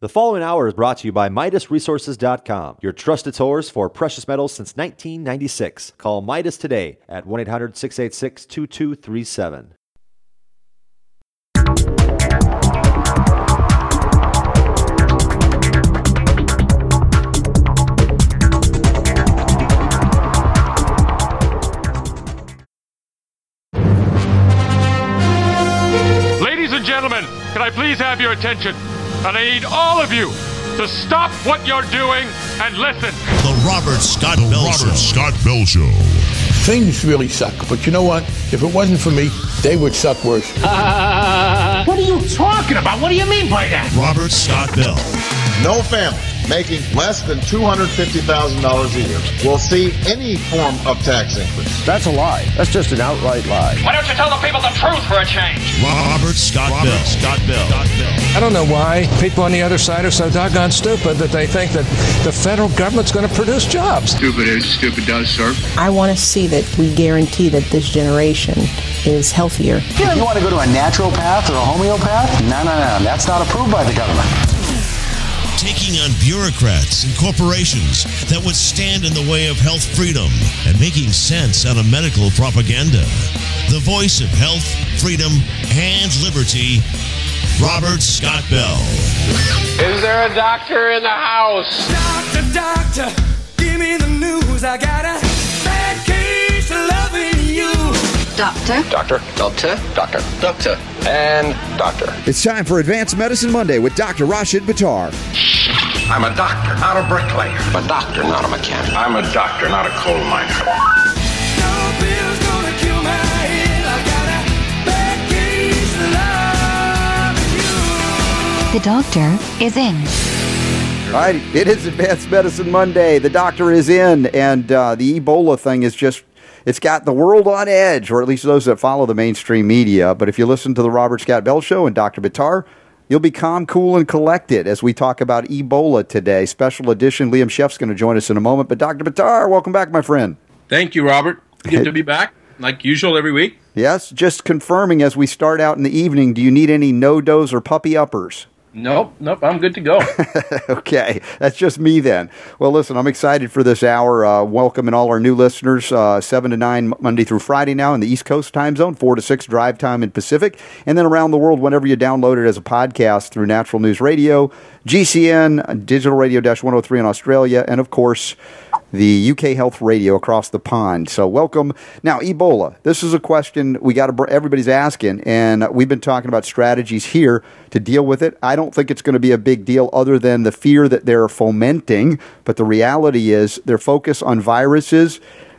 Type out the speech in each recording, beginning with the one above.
The following hour is brought to you by MidasResources.com, your trusted source for precious metals since 1996. Call Midas today at 1-800-686-2237. Ladies and gentlemen, can I please have your attention? And I need all of you to stop what you're doing and listen. The Robert Scott Bell Show. Things really suck, but you know what? If it wasn't for me, they would suck worse. What are you talking about? What do you mean by that? Robert Scott Bell. No family making less than $250,000 a year will see any form of tax increase. That's a lie. That's just an outright lie. Why don't you tell the people the truth for a change? Robert Scott Bell. I don't know why people on the other side are so doggone stupid that they think that the federal government's going to produce jobs. Stupid is, stupid does, sir. I want to see that we guarantee that this generation is healthier. If you want to go to a naturopath or a homeopath, no. That's not approved by the government. Taking on bureaucrats and corporations that would stand in the way of health freedom and making sense out of medical propaganda. The voice of health, freedom, and liberty, Robert Scott Bell. Is there a doctor in the house? Doctor, give me the news. I got a bad case of loving you. Doctor, And doctor. It's time for Advanced Medicine Monday with Dr. Rashid Buttar. I'm a doctor, not a bricklayer. I'm a doctor, not a mechanic. I'm a doctor, not a coal miner. No pill's gonna kill my head. I got a bad case of loving you. The doctor is in. All right, it is Advanced Medicine Monday. The doctor is in, and the Ebola thing is just... It's got the world on edge, or at least those that follow the mainstream media. But if you listen to the Robert Scott Bell Show and Dr. Buttar, you'll be calm, cool, and collected as we talk about Ebola today. Special edition. Liam Sheff's going to join us in a moment. But Dr. Buttar, welcome back, my friend. Thank you, Robert. Good to be back, like usual, every week. Yes, just confirming as we start out in the evening, do you need any no-dos or puppy uppers? Nope, I'm good to go. Okay, that's just me then. Well, listen, I'm excited for this hour. Welcoming all our new listeners, 7 to 9 Monday through Friday now in the East Coast time zone, 4 to 6 drive time in Pacific, and then around the world whenever you download it as a podcast through Natural News Radio, GCN, Digital Radio -103 in Australia, and of course, the UK Health Radio across the pond. So welcome. Now, Ebola. This is a question everybody's asking, and we've been talking about strategies here to deal with it. I don't think it's going to be a big deal other than the fear that they're fomenting, but the reality is their focus on viruses,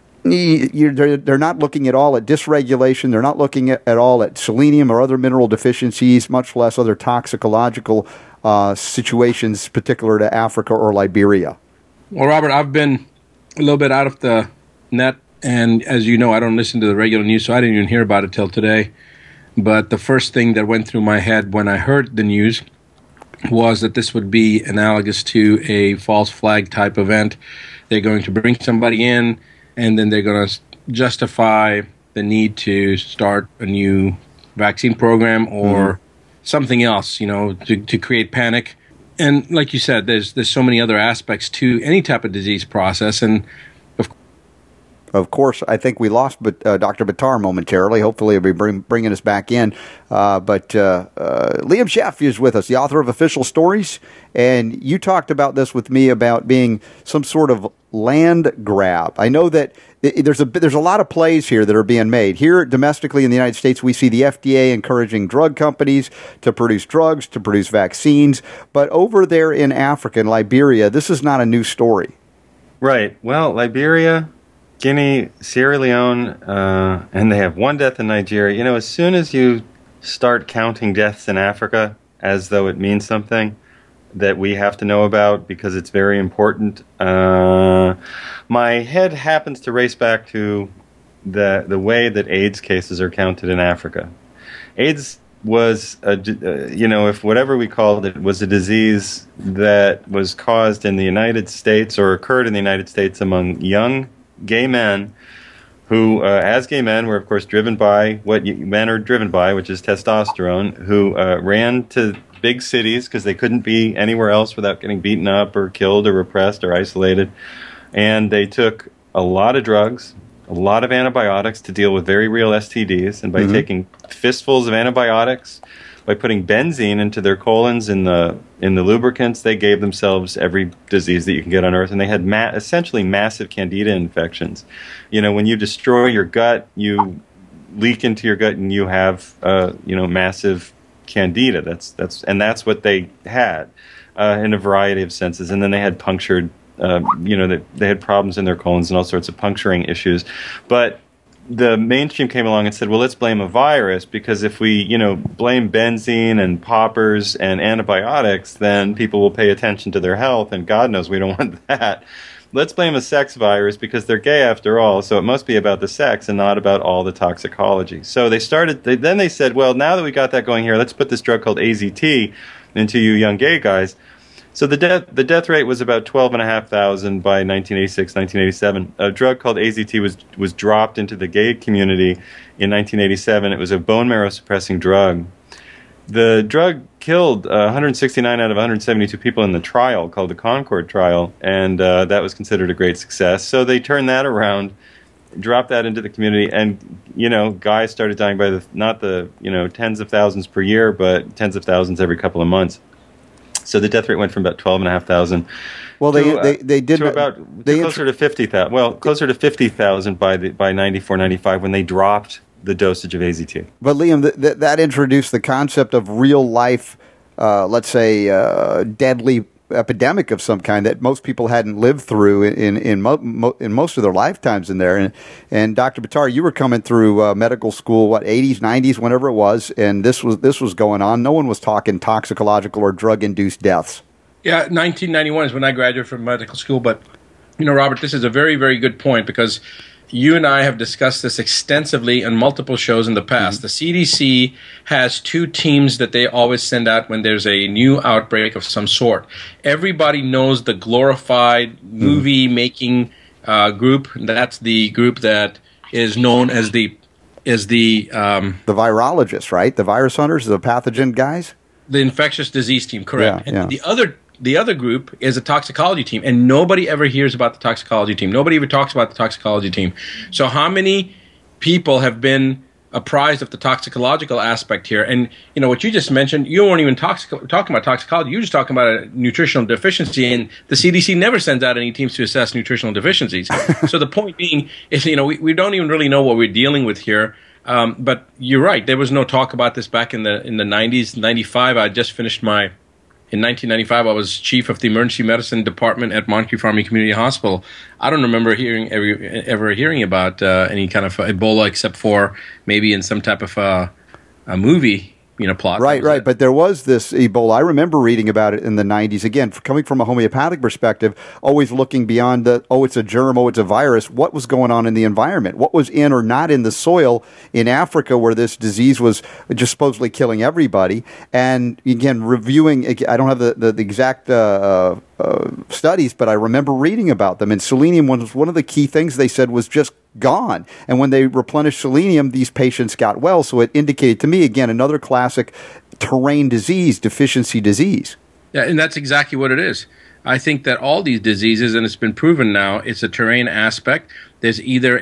they're not looking at all at dysregulation. They're not looking at all at selenium or other mineral deficiencies, much less other toxicological situations particular to Africa or Liberia. Well, Robert, I've been a little bit out of the net, and as you know, I don't listen to the regular news, so I didn't even hear about it till today. But the first thing that went through my head when I heard the news was that this would be analogous to a false flag type event. They're going to bring somebody in, and then they're going to justify the need to start a new vaccine program or something else, to create panic. And like you said, there's so many other aspects to any type of disease process, and of course, I think we lost Dr. Buttar momentarily. Hopefully, he'll be bringing us back in. But Liam Sheff is with us, the author of Official Stories. And you talked about this with me about being some sort of land grab. I know that there's a lot of plays here that are being made. Here, domestically in the United States, we see the FDA encouraging drug companies to produce drugs, to produce vaccines. But over there in Africa, in Liberia, this is not a new story. Right. Well, Liberia, Guinea, Sierra Leone, and they have one death in Nigeria. As soon as you start counting deaths in Africa as though it means something that we have to know about because it's very important, my head happens to race back to the way that AIDS cases are counted in Africa. AIDS was, if whatever we called it, was a disease that was caused in the United States or occurred in the United States among young gay men who, as gay men, were, of course, driven by what men are driven by, which is testosterone, who ran to big cities because they couldn't be anywhere else without getting beaten up or killed or repressed or isolated. And they took a lot of drugs, a lot of antibiotics to deal with very real STDs. And by taking fistfuls of antibiotics, by putting benzene into their colons in the lubricants, they gave themselves every disease that you can get on Earth. And they had essentially massive candida infections. You know, when you destroy your gut, you leak into your gut and you have massive candida. That's what they had in a variety of senses. And then they had punctured, they had problems in their colons and all sorts of puncturing issues. But the mainstream came along and said, well, let's blame a virus, because if we, blame benzene and poppers and antibiotics, then people will pay attention to their health, and God knows we don't want that. Let's blame a sex virus because they're gay after all, so it must be about the sex and not about all the toxicology. So they said, well, now that we got that going here, let's put this drug called AZT into you young gay guys. So the death rate was about 12,500 by 1986, 1987. A drug called AZT was dropped into the gay community in 1987. It was a bone marrow suppressing drug. The drug killed 169 out of 172 people in the trial called the Concord trial, and that was considered a great success. So they turned that around, dropped that into the community, and guys started dying by not the tens of thousands per year, but tens of thousands every couple of months. So the death rate went from about 12,500. Well, they did closer to 50,000. Well, closer to 50,000 by 94, 95 when they dropped the dosage of AZT. But Liam, that introduced the concept of real life, let's say, deadly epidemic of some kind that most people hadn't lived through in most of their lifetimes in there. And Dr. Buttar, you were coming through medical school, 80s, 90s, whenever it was, and this was going on. No one was talking toxicological or drug-induced deaths. Yeah, 1991 is when I graduated from medical school. But, Robert, this is a very, very good point, because you and I have discussed this extensively on multiple shows in the past. The CDC has two teams that they always send out when there's a new outbreak of some sort. Everybody knows the glorified movie-making group. That's the group that is known as the virologists, right? The virus hunters, the pathogen guys? The infectious disease team, correct. Yeah, and the other group is a toxicology team, and nobody ever hears about the toxicology team. Nobody ever talks about the toxicology team. So how many people have been apprised of the toxicological aspect here? And, what you just mentioned, you weren't even talking about toxicology. You were just talking about a nutritional deficiency, and the CDC never sends out any teams to assess nutritional deficiencies. So the point being is, we don't even really know what we're dealing with here. But you're right. There was no talk about this back in the 90s. 95, I just finished in 1995, I was chief of the emergency medicine department at Moncrief Army Community Hospital. I don't remember ever hearing about any kind of Ebola, except for maybe in some type of a movie, plot. Right. But there was this Ebola. I remember reading about it in the 90s. Again, coming from a homeopathic perspective, always looking beyond it's a germ, it's a virus. What was going on in the environment? What was in or not in the soil in Africa where this disease was just supposedly killing everybody? And again, reviewing, I don't have the exact studies, but I remember reading about them. And selenium was one of the key things they said was just gone. And when they replenished selenium, these patients got well. So it indicated to me, again, another classic terrain disease, deficiency disease. Yeah, and that's exactly what it is. I think that all these diseases, and it's been proven now, it's a terrain aspect. There's either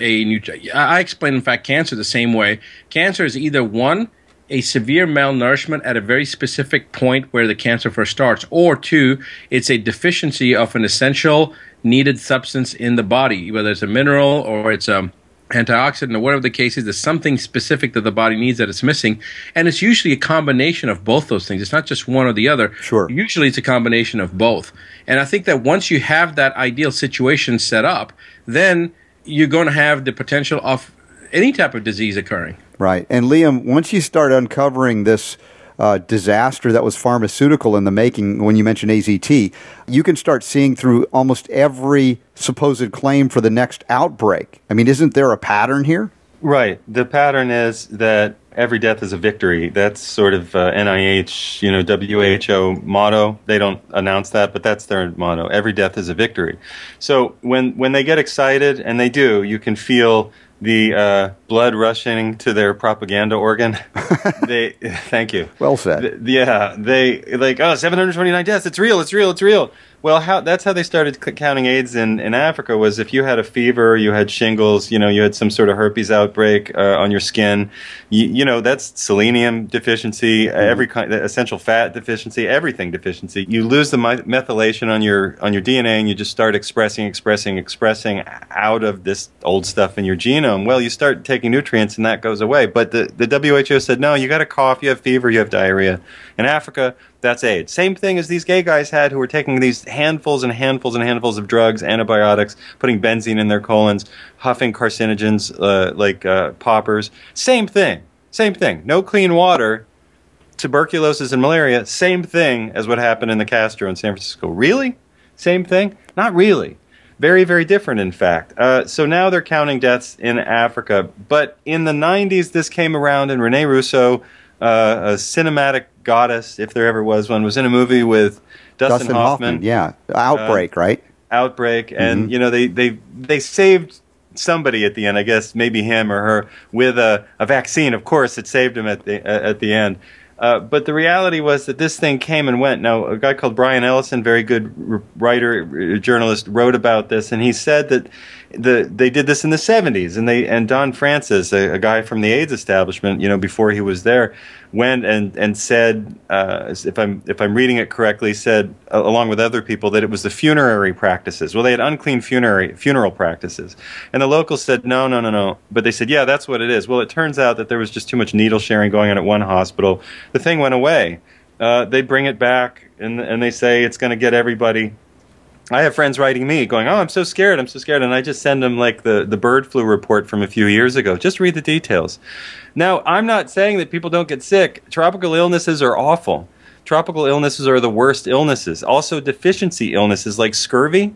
I explain, in fact, cancer the same way. Cancer is either one, a severe malnourishment at a very specific point where the cancer first starts, or two, it's a deficiency of an essential needed substance in the body, whether it's a mineral or it's a antioxidant or whatever the case is. There's something specific that the body needs that it's missing, and it's usually a combination of both those things. It's not just one or the other. Sure. Usually it's a combination of both. And I think that once you have that ideal situation set up, then you're going to have the potential of any type of disease occurring. Right. And Liam, once you start uncovering this disaster that was pharmaceutical in the making, when you mentioned AZT, you can start seeing through almost every supposed claim for the next outbreak. I mean, isn't there a pattern here? Right. The pattern is that every death is a victory. That's sort of NIH, WHO motto. They don't announce that, but that's their motto. Every death is a victory. So when they get excited, and they do, you can feel the blood rushing to their propaganda organ. Thank you. Well said. They like, 729 deaths. It's real. Well, that's how they started counting AIDS in Africa, was if you had a fever, you had shingles, you had some sort of herpes outbreak on your skin, that's selenium deficiency, every kind, essential fat deficiency, everything deficiency. You lose the methylation on your DNA, and you just start expressing out of this old stuff in your genome. Well, you start taking nutrients, and that goes away. But the WHO said, no, you got a cough, you have fever, you have diarrhea. In Africa, that's AIDS. Same thing as these gay guys had, who were taking these handfuls and handfuls and handfuls of drugs, antibiotics, putting benzene in their colons, huffing carcinogens like poppers. Same thing. No clean water, tuberculosis and malaria. Same thing as what happened in the Castro in San Francisco. Really? Same thing? Not really. Very, very different, in fact. So now they're counting deaths in Africa. But in the 90s, this came around, and Rene Russo, a cinematic goddess, if there ever was one, was in a movie with Dustin Hoffman. Yeah, Outbreak, right? Outbreak, and they saved somebody at the end. I guess maybe him or her with a vaccine. Of course, it saved him at the end. But the reality was that this thing came and went. Now, a guy called Brian Ellison, very good writer, journalist, wrote about this, and he said that they did this in the 70s, and Don Francis, a guy from the AIDS establishment, before he was there, went and said, if I'm reading it correctly, said along with other people that it was the funerary practices. Well, they had unclean funeral practices, and the locals said no, but they said, yeah, that's what it is. Well, it turns out that there was just too much needle sharing going on at one hospital. The thing went away. They bring it back, and they say it's going to get everybody. I have friends writing me going, I'm so scared, and I just send them like the bird flu report from a few years ago. Just read the details. Now, I'm not saying that people don't get sick. Tropical illnesses are awful. Tropical illnesses are the worst illnesses. Also, deficiency illnesses like scurvy.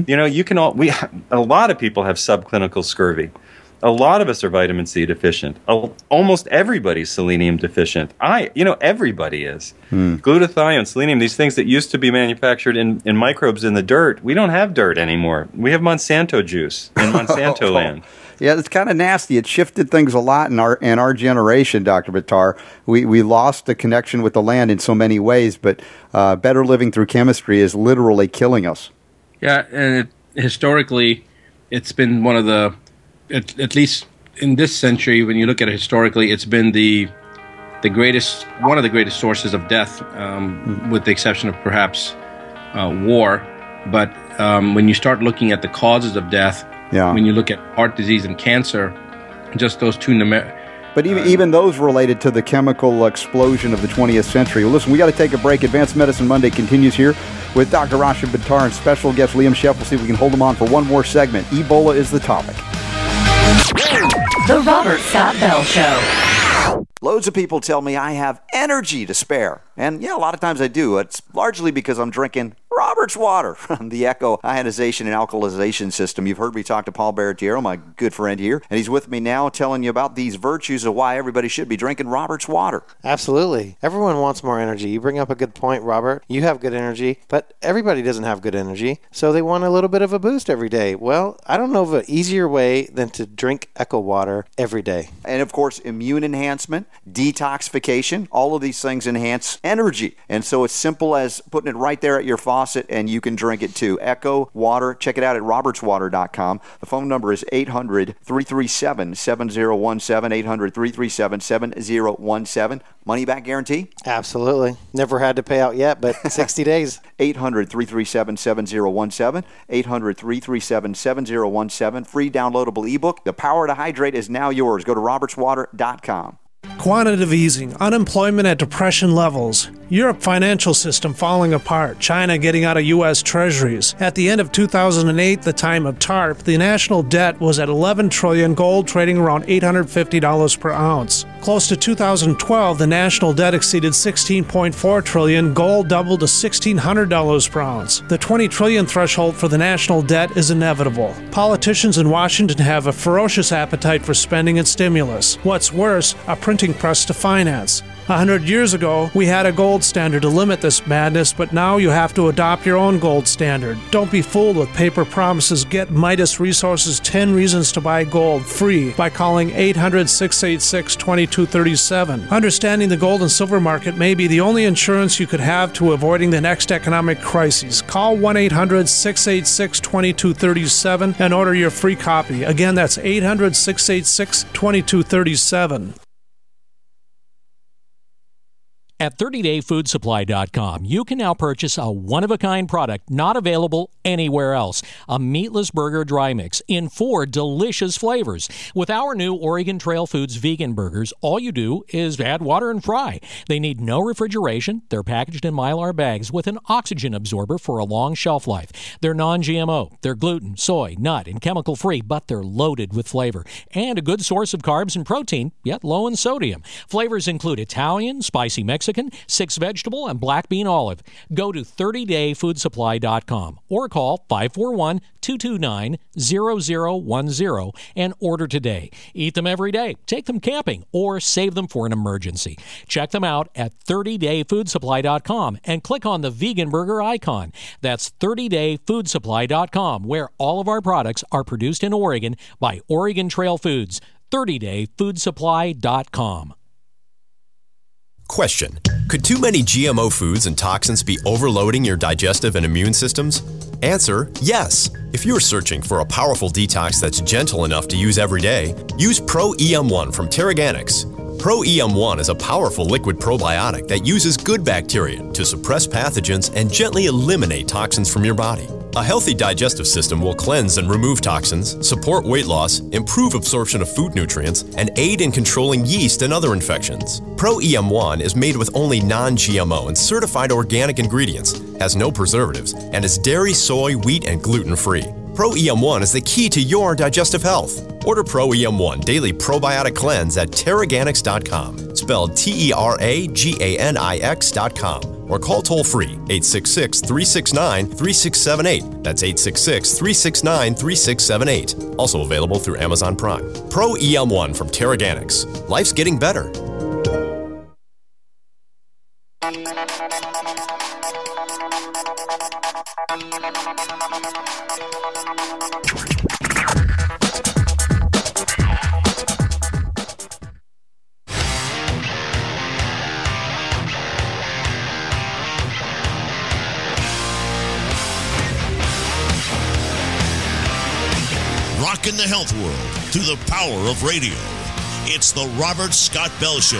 Mm-hmm. A lot of people have subclinical scurvy. A lot of us are vitamin C deficient. Almost everybody's selenium deficient. Everybody is. Glutathione, selenium, these things that used to be manufactured in microbes in the dirt, we don't have dirt anymore. We have Monsanto juice in Monsanto land. Yeah, it's kind of nasty. It shifted things a lot in our generation, Dr. Buttar. We lost the connection with the land in so many ways, but better living through chemistry is literally killing us. Yeah, and historically, it's been one of the, at least in this century, when you look at it historically, it's been one of the greatest sources of death, with the exception of perhaps war. But when you start looking at the causes of death, when you look at heart disease and cancer, just those two But even those related to the chemical explosion of the 20th century. Well, listen, we got to take a break. Advanced Medicine Monday continues here with Dr. Rashid Buttar and special guest Liam Sheff. We'll see if we can hold him on for one more segment. Ebola is the topic. The Robert Scott Bell Show. Loads of people tell me I have energy to spare. And yeah, a lot of times I do. It's largely because I'm drinking Robert's water from the Echo ionization and alkalization system. You've heard me talk to Paul Baratiero, my good friend here, and he's with me now telling you about these virtues of why everybody should be drinking Robert's water. Absolutely. Everyone wants more energy. You bring up a good point, Robert. You have good energy, but everybody doesn't have good energy, so they want a little bit of a boost every day. Well, I don't know of an easier way than to drink Echo water every day. And of course, immune enhancement, detoxification, all of these things enhance energy. And so it's simple as putting it right there at your faucet, and you can drink it too. Echo Water. Check it out at robertswater.com. The phone number is 800-337-7017, 800-337-7017. Money back guarantee? Absolutely. Never had to pay out yet, but 60 days. 800-337-7017, 800-337-7017. Free downloadable ebook. The power to hydrate is now yours. Go to robertswater.com. Quantitative easing, unemployment at depression levels, Europe financial system falling apart, China getting out of U.S. treasuries. At the end of 2008, the time of TARP, the national debt was at $11 trillion, gold trading around $850 per ounce. Close to 2012, the national debt exceeded $16.4 trillion, gold doubled to $1,600 per ounce. The $20 trillion threshold for the national debt is inevitable. Politicians in Washington have a ferocious appetite for spending and stimulus. What's worse, a printing press to finance. 100 years ago, we had a gold standard to limit this madness, but now you have to adopt your own gold standard. Don't be fooled with paper promises. Get Midas Resources 10 Reasons to Buy Gold free by calling 800-686-2237. Understanding the gold and silver market may be the only insurance you could have to avoiding the next economic crises. Call 1-800-686-2237 and order your free copy. Again, that's 800-686-2237. At 30dayfoodsupply.com, you can now purchase a one-of-a-kind product not available anywhere else. A meatless burger dry mix in 4 delicious flavors. With our new Oregon Trail Foods vegan burgers, all you do is add water and fry. They need no refrigeration. They're packaged in Mylar bags with an oxygen absorber for a long shelf life. They're non-GMO. They're gluten, soy, nut, and chemical-free, but they're loaded with flavor. And a good source of carbs and protein, yet low in sodium. Flavors include Italian, spicy Mexican, 6 vegetable, and black bean olive. Go to 30dayfoodsupply.com or call 541-229-0010 and order today. Eat them every day, take them camping, or save them for an emergency. Check them out at 30dayfoodsupply.com and click on the vegan burger icon. That's 30dayfoodsupply.com, where all of our products are produced in Oregon by Oregon Trail Foods. 30dayfoodsupply.com. Question: could too many GMO foods and toxins be overloading your digestive and immune systems? Answer: yes. If you're searching for a powerful detox that's gentle enough to use every day, use Pro-EM1 from Terraganics. Pro-EM1 is a powerful liquid probiotic that uses good bacteria to suppress pathogens and gently eliminate toxins from your body. A healthy digestive system will cleanse and remove toxins, support weight loss, improve absorption of food nutrients, and aid in controlling yeast and other infections. Pro-EM1 is made with only non-GMO and certified organic ingredients, has no preservatives, and is dairy, soy, wheat, and gluten-free. Pro-EM1 is the key to your digestive health. Order Pro-EM1 Daily Probiotic Cleanse at Terraganics.com, spelled Terraganix.com, or call toll-free 866-369-3678. That's 866-369-3678. Also available through Amazon Prime. Pro-EM1 from Terraganics. Life's getting better. Rocking the health world through the power of radio. It's the Robert Scott Bell Show.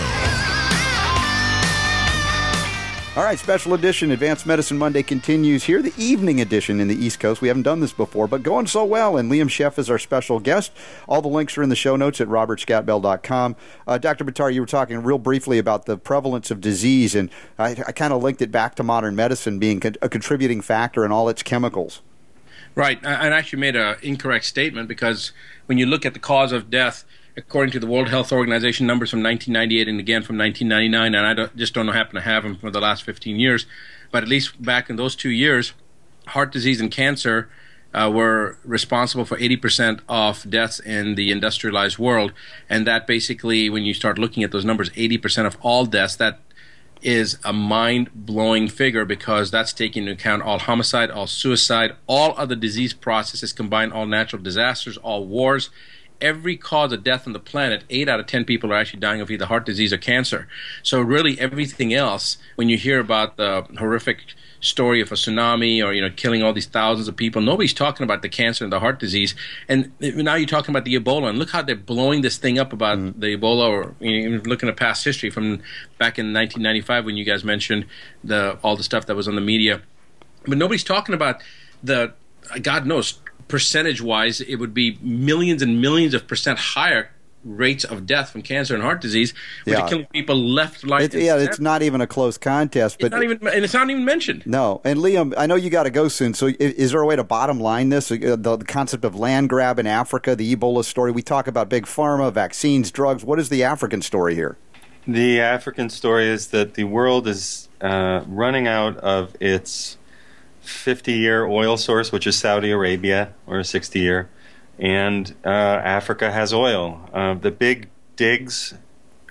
All right, special edition Advanced Medicine Monday continues here, the evening edition in the East Coast. We haven't done this before, but going so well, and Liam Sheff is our special guest. All the links are in the show notes at robertscottbell.com. Dr. Buttar, you were talking real briefly about the prevalence of disease, and I kind of linked it back to modern medicine being a contributing factor in all its chemicals. Right. I actually made an incorrect statement, because when you look at the cause of death, according to the World Health Organization numbers from 1998 and again from 1999, and I just don't happen to have them for the last 15 years, but at least back in those 2 years, heart disease and cancer were responsible for 80% of deaths in the industrialized world. And that basically, when you start looking at those numbers, 80% of all deaths, that is a mind-blowing figure, because that's taking into account all homicide, all suicide, all other disease processes combined, all natural disasters, all wars. Every cause of death on the planet, 8 out of 10 people are actually dying of either heart disease or cancer. So really everything else, when you hear about the horrific story of a tsunami or, killing all these thousands of people, nobody's talking about the cancer and the heart disease. And now you're talking about the Ebola, and look how they're blowing this thing up about the Ebola, or looking at past history from back in 1995 when you guys mentioned all the stuff that was on the media. But nobody's talking about God knows, percentage-wise, it would be millions and millions of percent higher rates of death from cancer and heart disease, which are killing people left, right, and center. It's not even a close contest. But it's not even mentioned. No. And Liam, I know you got to go soon, so is there a way to bottom line this? The concept of land grab in Africa, the Ebola story, we talk about big pharma, vaccines, drugs. What is the African story here? The African story is that the world is running out of its 50-year oil source, which is Saudi Arabia, or a 60-year, and Africa has oil. The big digs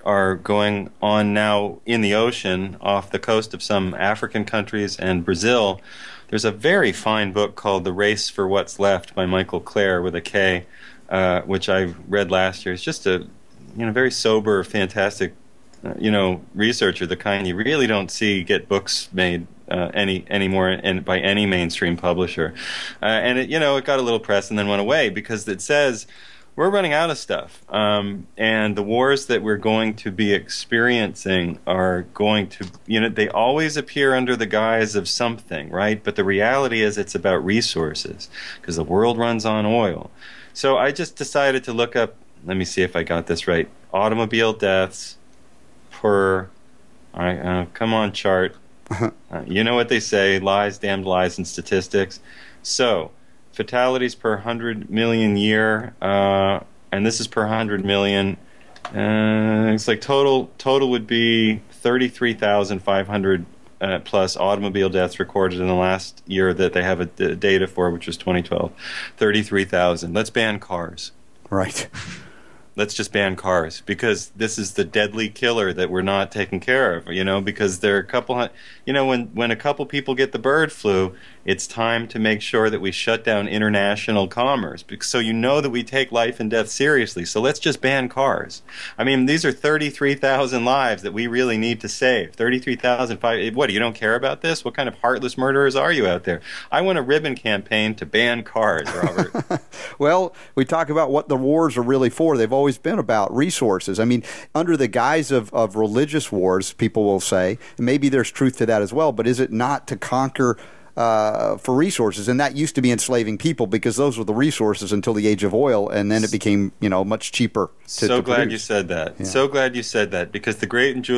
are going on now in the ocean off the coast of some African countries and Brazil. There's a very fine book called The Race for What's Left by Michael Clare with a K, which I read last year. It's just a very sober, fantastic researcher, the kind you really don't see get books made anymore by any mainstream publisher. And it got a little press and then went away because it says we're running out of stuff. And the wars that we're going to be experiencing are going to, they always appear under the guise of something, right? But the reality is it's about resources because the world runs on oil. So I just decided to look up, let me see if I got this right, automobile deaths per, all right, come on, chart. You know what they say, lies, damned lies, and statistics. So, fatalities per 100 million year, and this is per 100 million. It's like total would be 33,500 plus automobile deaths recorded in the last year that they have data for, which was 2012. 33,000. Let's ban cars. Right. Let's just ban cars because this is the deadly killer that we're not taking care of, because there are a couple, when a couple people get the bird flu, it's time to make sure that we shut down international commerce so that we take life and death seriously. So let's just ban cars. I mean, these are 33,000 lives that we really need to save. 33,000. What, you don't care about this? What kind of heartless murderers are you out there? I want a ribbon campaign to ban cars, Robert. Well, we talk about what the wars are really for. They've always been about resources. I mean, under the guise of religious wars, people will say, and maybe there's truth to that as well, but is it not to conquer for resources? And that used to be enslaving people because those were the resources until the age of oil, and then it became, much cheaper to glad produce. You said that. Yeah. So glad you said that because the great and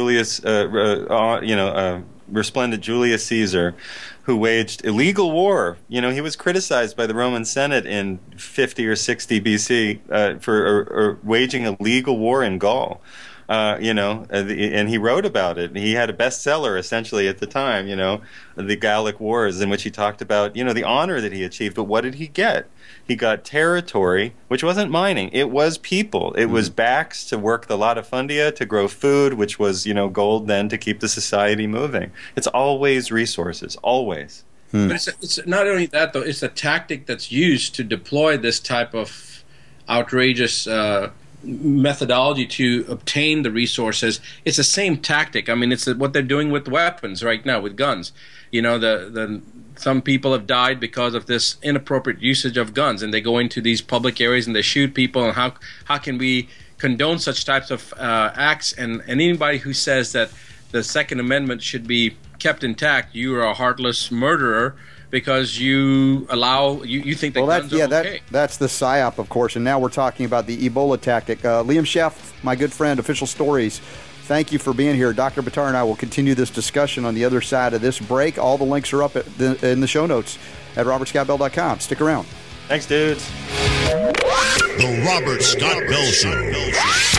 resplendent Julius Caesar, who waged illegal war. He was criticized by the Roman Senate in 50 or 60 BC for waging a legal war in Gaul. And he wrote about it. He had a bestseller essentially at the time, the Gallic Wars, in which he talked about, the honor that he achieved. But what did he get? He got territory, which wasn't mining. It was people. It was backs to work the latifundia, to grow food, which was, gold then to keep the society moving. It's always resources, always. But it's not only that, though. It's a tactic that's used to deploy this type of outrageous methodology to obtain the resources. It's the same tactic. I mean, it's what they're doing with weapons right now, with guns. Some people have died because of this inappropriate usage of guns, and they go into these public areas and they shoot people. And how can we condone such types of acts? And anybody who says that the Second Amendment should be kept intact, you are a heartless murderer because you think that guns are okay. That's the PSYOP, of course. And now we're talking about the Ebola tactic. Liam Sheff, my good friend, Official Stories, thank you for being here. Dr. Buttar and I will continue this discussion on the other side of this break. All the links are up in the show notes at robertscottbell.com. Stick around. Thanks, dudes. The Robert Scott Bell Show.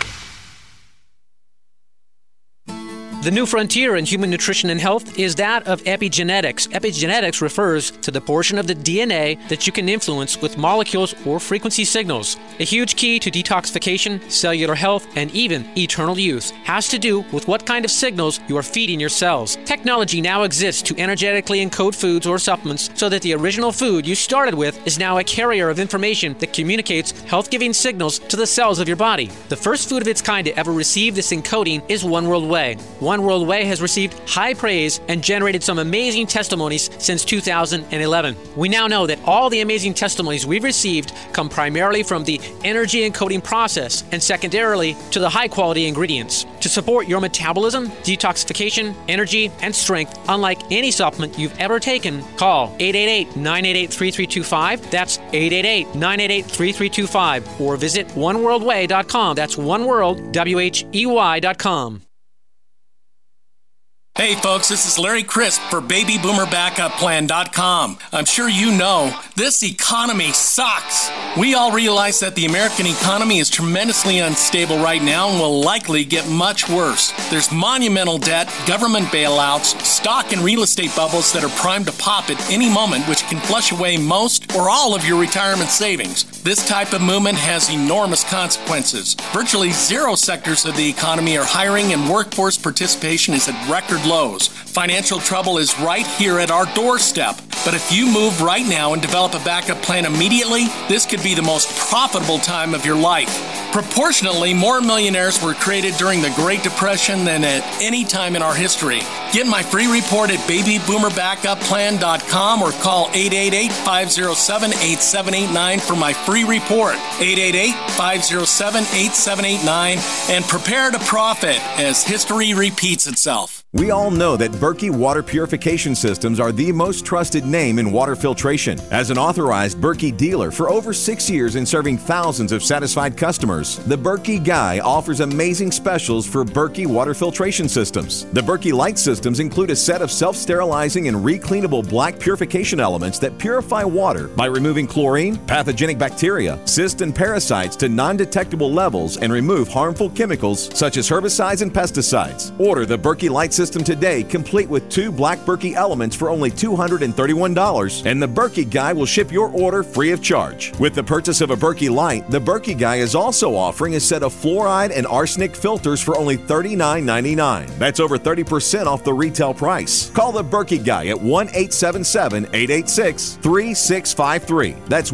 The new frontier in human nutrition and health is that of epigenetics. Epigenetics refers to the portion of the DNA that you can influence with molecules or frequency signals. A huge key to detoxification, cellular health, and even eternal youth has to do with what kind of signals you are feeding your cells. Technology now exists to energetically encode foods or supplements so that the original food you started with is now a carrier of information that communicates health-giving signals to the cells of your body. The first food of its kind to ever receive this encoding is One World Whey. One World Whey has received high praise and generated some amazing testimonies since 2011. We now know that all the amazing testimonies we've received come primarily from the energy encoding process and secondarily to the high-quality ingredients. To support your metabolism, detoxification, energy, and strength, unlike any supplement you've ever taken, call 888-988-3325. That's 888-988-3325. Or visit oneworldwhey.com. That's oneworld.com. Hey folks, this is Larry Crisp for BabyBoomerBackupPlan.com. I'm sure you know, this economy sucks. We all realize that the American economy is tremendously unstable right now and will likely get much worse. There's monumental debt, government bailouts, stock and real estate bubbles that are primed to pop at any moment, which can flush away most or all of your retirement savings. This type of movement has enormous consequences. Virtually zero sectors of the economy are hiring and workforce participation is at record lows. Financial trouble is right here at our doorstep. But if you move right now and develop a backup plan immediately, this could be the most profitable time of your life. Proportionately, more millionaires were created during the Great Depression than at any time in our history. Get my free report at babyboomerbackupplan.com or call 888-507-8789 for my free report. 888-507-8789 and prepare to profit as history repeats itself. We all know that Berkey Water Purification Systems are the most trusted name in water filtration. As an authorized Berkey dealer for over 6 years and serving thousands of satisfied customers, the Berkey Guy offers amazing specials for Berkey Water Filtration Systems. The Berkey Light Systems include a set of self-sterilizing and recleanable black purification elements that purify water by removing chlorine, pathogenic bacteria, cysts, and parasites to non-detectable levels and remove harmful chemicals such as herbicides and pesticides. Order the Berkey Light System today, complete with 2 black Berkey elements for only $231, and the Berkey Guy will ship your order free of charge. With the purchase of a Berkey Light, the Berkey Guy is also offering a set of fluoride and arsenic filters for only $39.99. That's over 30% off the retail price. Call the Berkey Guy at 1-877-886-3653. That's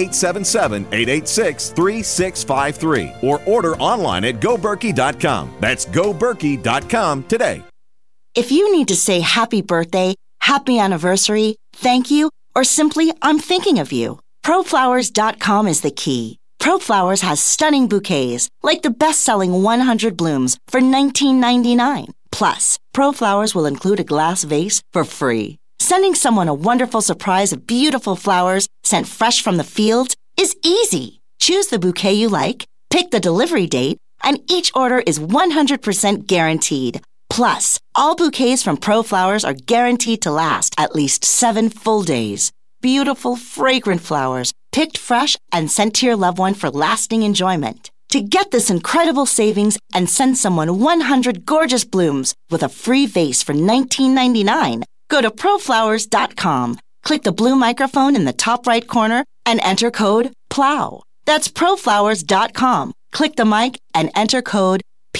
1-877-886-3653. Or order online at goberkey.com. That's goberkey.com today. If you need to say happy birthday, happy anniversary, thank you, or simply I'm thinking of you, ProFlowers.com is the key. ProFlowers has stunning bouquets, like the best-selling 100 blooms for $19.99. Plus, ProFlowers will include a glass vase for free. Sending someone a wonderful surprise of beautiful flowers sent fresh from the fields is easy. Choose the bouquet you like, pick the delivery date, and each order is 100% guaranteed. Plus, all bouquets from ProFlowers are guaranteed to last at least 7 full days. Beautiful, fragrant flowers, picked fresh and sent to your loved one for lasting enjoyment. To get this incredible savings and send someone 100 gorgeous blooms with a free vase for $19.99, go to ProFlowers.com, click the blue microphone in the top right corner, and enter code PLOW. That's ProFlowers.com. Click the mic and enter code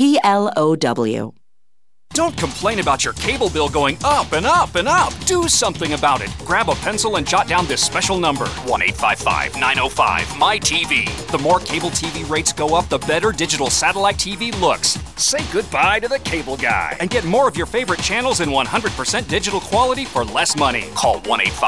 PLOW. Don't complain about your cable bill going up and up and up. Do something about it. Grab a pencil and jot down this special number, 1-855-905-MY-TV. The more cable TV rates go up, the better digital satellite TV looks. Say goodbye to the cable guy and get more of your favorite channels in 100% digital quality for less money. Call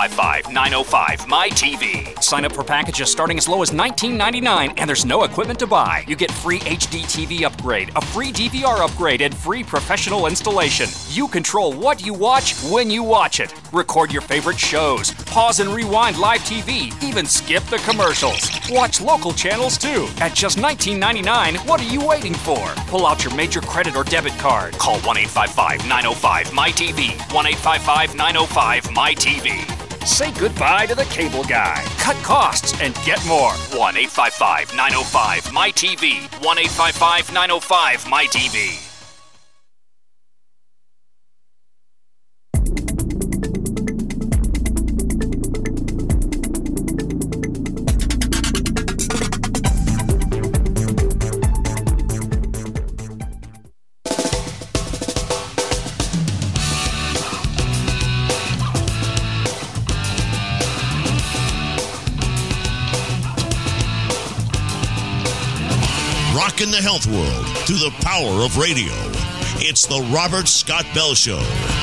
1-855-905-MY-TV. Sign up for packages starting as low as $19.99 and there's no equipment to buy. You get free HD TV upgrade, a free DVR upgrade, and free professional installation. You control what you watch when you watch it. Record your favorite shows, pause and rewind live TV, even skip the commercials. Watch local channels too. At just $19.99, what are you waiting for? Pull out your major credit or debit card. Call 1-855-905-MY-TV. 1-855-905-MY-TV. Say goodbye to the cable guy. Cut costs and get more. 1-855-905-MY-TV. 1-855-905-MY-TV. In the health world through the power of radio. It's the Robert Scott Bell Show.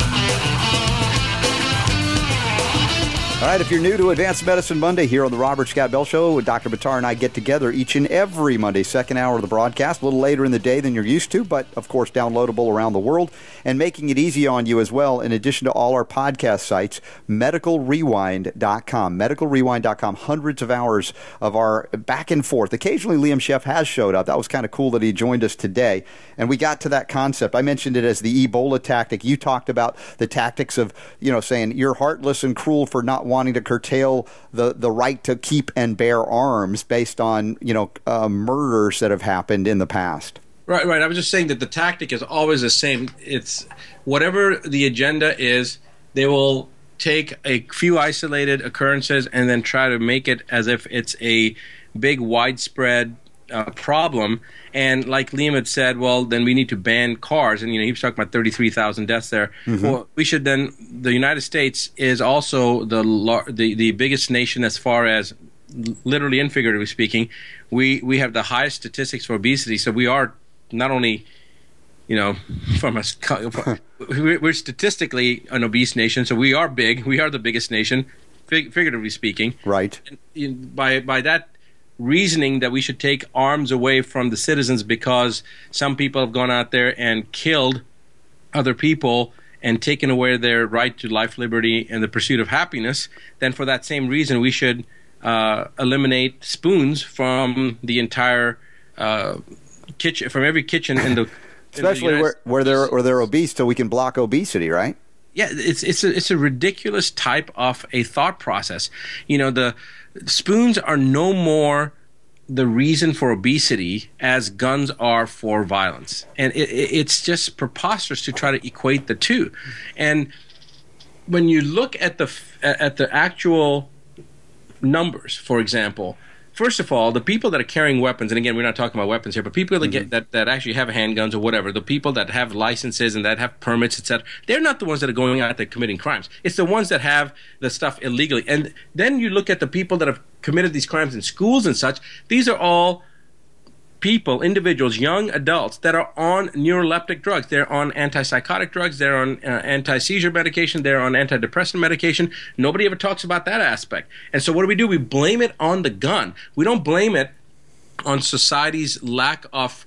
All right, if you're new to Advanced Medicine Monday here on the Robert Scott Bell Show, Dr. Buttar and I get together each and every Monday, second hour of the broadcast, a little later in the day than you're used to, but of course downloadable around the world and making it easy on you as well, in addition to all our podcast sites, medicalrewind.com. Medicalrewind.com, hundreds of hours of our back and forth. Occasionally Liam Sheff has showed up. That was kind of cool that he joined us today. And we got to that concept. I mentioned it as the Ebola tactic. You talked about the tactics of, saying you're heartless and cruel for not wanting to curtail the right to keep and bear arms based on, murders that have happened in the past. Right. I was just saying that the tactic is always the same. It's whatever the agenda is, they will take a few isolated occurrences and then try to make it as if it's a big, widespread problem. And like Liam had said, well, then we need to ban cars. And, he was talking about 33,000 deaths there. Mm-hmm. Well, we should then, the United States is also the biggest nation as far as, literally and figuratively speaking, we have the highest statistics for obesity. So we are not only, we're statistically an obese nation. So we are big. We are the biggest nation, figuratively speaking. Right. And by that reasoning that we should take arms away from the citizens because some people have gone out there and killed other people and taken away their right to life, liberty, and the pursuit of happiness, then for that same reason we should eliminate spoons from the entire kitchen, from every kitchen in the especially where they're obese, so we can block obesity, right? Yeah, it's a ridiculous type of a thought process. The spoons are no more the reason for obesity as guns are for violence, and it's just preposterous to try to equate the two. And when you look at the actual numbers, for example, first of all, the people that are carrying weapons, and again, we're not talking about weapons here, but people that get that actually have handguns or whatever, the people that have licenses and that have permits, etc., they're not the ones that are going out there committing crimes. It's the ones that have the stuff illegally. And then you look at the people that have committed these crimes in schools and such. These are all people, individuals, young adults that are on neuroleptic drugs. They're on antipsychotic drugs. They're on anti-seizure medication. They're on antidepressant medication. Nobody ever talks about that aspect. And so what do? We blame it on the gun. We don't blame it on society's lack of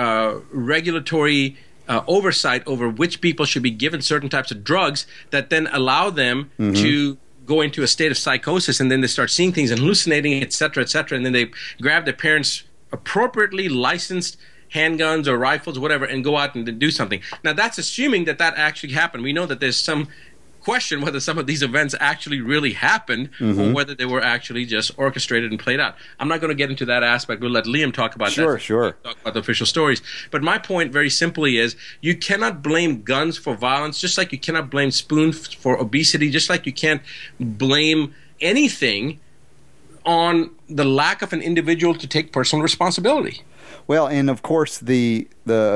regulatory oversight over which people should be given certain types of drugs that then allow them to go into a state of psychosis, and then they start seeing things and hallucinating, et cetera, and then they grab their parents' appropriately licensed handguns or rifles, whatever, and go out and do something. Now, that's assuming that actually happened. We know that there's some question whether some of these events actually really happened or whether they were actually just orchestrated and played out. I'm not going to get into that aspect. We'll let Liam talk about that. Sure. Talk about the official stories. But my point very simply is you cannot blame guns for violence, just like you cannot blame spoons for obesity, just like you can't blame anything on the lack of an individual to take personal responsibility. Well, and of course the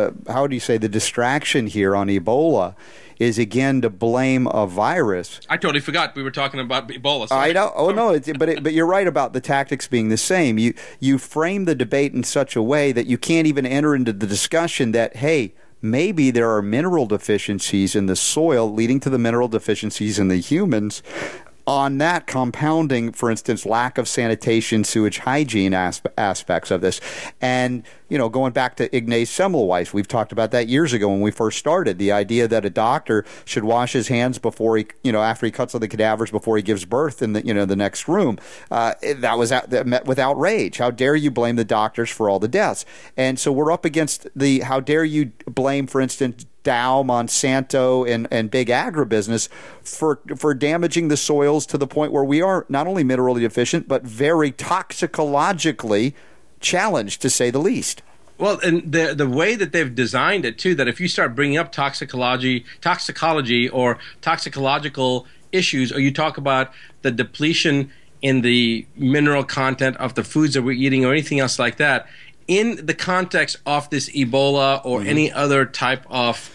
distraction here on Ebola is again to blame a virus. I totally forgot we were talking about Ebola. I know. Oh no, but you're right about the tactics being the same. You frame the debate in such a way that you can't even enter into the discussion that, hey, maybe there are mineral deficiencies in the soil leading to the mineral deficiencies in the humans. On that, compounding, for instance, lack of sanitation, sewage hygiene aspects of this. And, going back to Ignaz Semmelweis, we've talked about that years ago when we first started, the idea that a doctor should wash his hands before he, after he cuts on the cadavers, before he gives birth in the next room. That met with outrage. How dare you blame the doctors for all the deaths? And so we're up against how dare you blame, for instance, Dow, Monsanto, and big agribusiness for damaging the soils to the point where we are not only minerally deficient, but very toxicologically challenged, to say the least. Well, and the way that they've designed it, too, that if you start bringing up toxicology or toxicological issues, or you talk about the depletion in the mineral content of the foods that we're eating or anything else like that, in the context of this Ebola or any other type of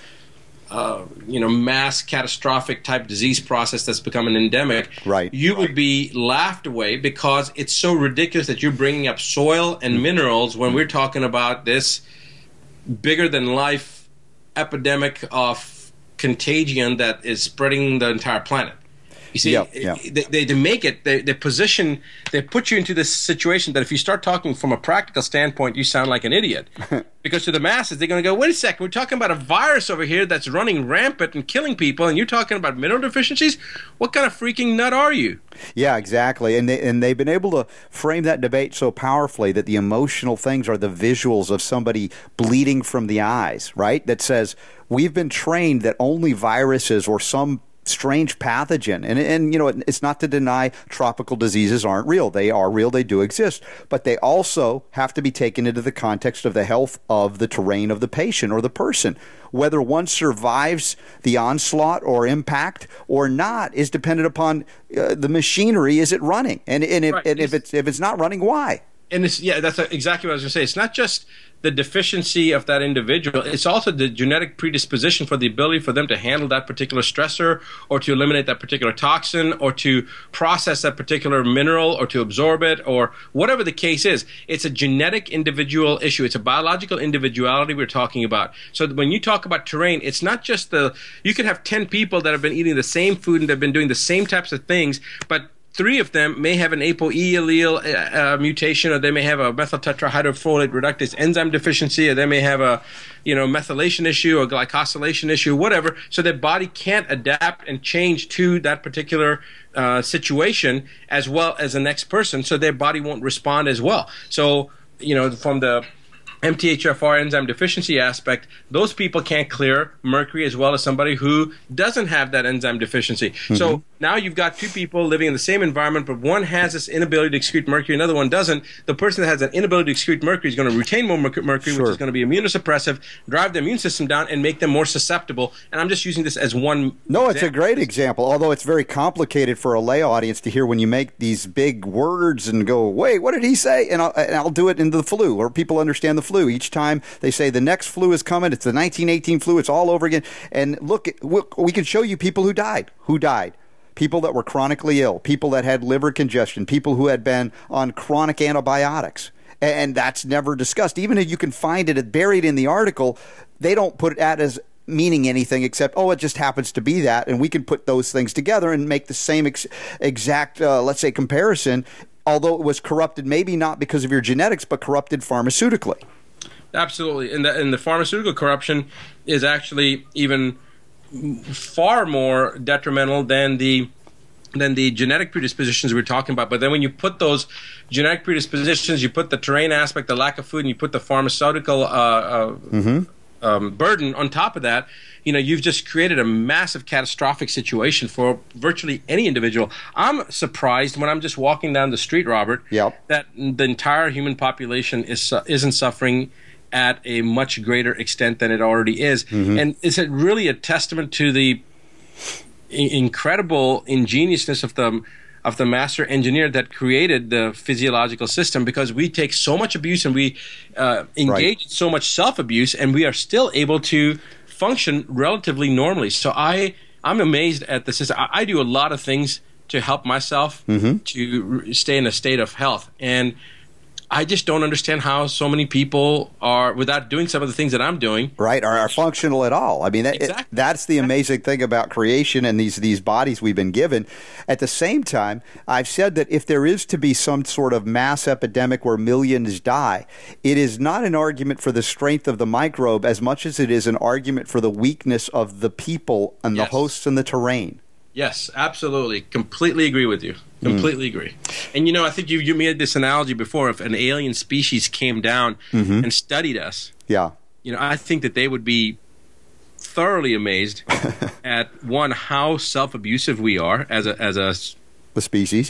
mass catastrophic type disease process that's become an endemic, you would be laughed away because it's so ridiculous that you're bringing up soil and minerals when we're talking about this bigger than life epidemic of contagion that is spreading the entire planet. You see, they make it, they put you into this situation that if you start talking from a practical standpoint, you sound like an idiot. Because to the masses, they're going to go, wait a second, we're talking about a virus over here that's running rampant and killing people, and you're talking about mineral deficiencies? What kind of freaking nut are you? Yeah, exactly. And they've been able to frame that debate so powerfully that the emotional things are the visuals of somebody bleeding from the eyes, right? That says, we've been trained that only viruses or some strange pathogen. And it's not to deny tropical diseases aren't real. They are real. They do exist. But they also have to be taken into the context of the health of the terrain of the patient or the person. Whether one survives the onslaught or impact or not is dependent upon the machinery. Is it running? And if it's not running, why? And that's exactly what I was going to say. It's not just the deficiency of that individual. It's also the genetic predisposition for the ability for them to handle that particular stressor, or to eliminate that particular toxin, or to process that particular mineral, or to absorb it, or whatever the case is. It's a genetic individual issue. It's a biological individuality we're talking about. So when you talk about terrain, it's not just you could have 10 people that have been eating the same food and they've been doing the same types of things, but 3 of them may have an ApoE allele mutation, or they may have a methyl tetrahydrofolate reductase enzyme deficiency, or they may have a methylation issue or glycosylation issue, whatever. So their body can't adapt and change to that particular situation as well as the next person, so their body won't respond as well. So, from the MTHFR enzyme deficiency aspect, those people can't clear mercury as well as somebody who doesn't have that enzyme deficiency. Mm-hmm. So now you've got 2 people living in the same environment, but one has this inability to excrete mercury, another one doesn't. The person that has an inability to excrete mercury is going to retain more mercury, which is going to be immunosuppressive, drive the immune system down, and make them more susceptible. And I'm just using this as one No, it's a great example, although it's very complicated for a lay audience to hear when you make these big words and go, wait, what did he say? And I'll do it into the flu, or people understand the flu. Each time they say the next flu is coming, it's the 1918 flu, it's all over again. And look, we can show you people who died. People that were chronically ill, people that had liver congestion, people who had been on chronic antibiotics. And that's never discussed. Even if you can find it buried in the article, they don't put that as meaning anything except, it just happens to be that. And we can put those things together and make the same exact, let's say, comparison, although it was corrupted, maybe not because of your genetics, but corrupted pharmaceutically. Absolutely. And the pharmaceutical corruption is actually even far more detrimental than the genetic predispositions we're talking about. But then when you put those genetic predispositions, you put the terrain aspect, the lack of food, and you put the pharmaceutical burden on top of that, you've just created a massive catastrophic situation for virtually any individual. I'm surprised when I'm just walking down the street, Robert, that the entire human population isn't suffering at a much greater extent than it already is. Mm-hmm. And is it really a testament to the incredible ingeniousness of the master engineer that created the physiological system? Because we take so much abuse and we engage in so much self-abuse, and we are still able to function relatively normally. So I'm amazed at the system. I do a lot of things to help myself to stay in a state of health, and I just don't understand how so many people are, without doing some of the things that I'm doing, are functional at all. I mean, that's the amazing thing about creation and these bodies we've been given. At the same time, I've said that if there is to be some sort of mass epidemic where millions die, it is not an argument for the strength of the microbe as much as it is an argument for the weakness of the people and the hosts and the terrain. Yes, absolutely. Completely agree with you. Completely agree. And, I think you made this analogy before. If an alien species came down and studied us, I think that they would be thoroughly amazed at, one, how self-abusive we are as a species,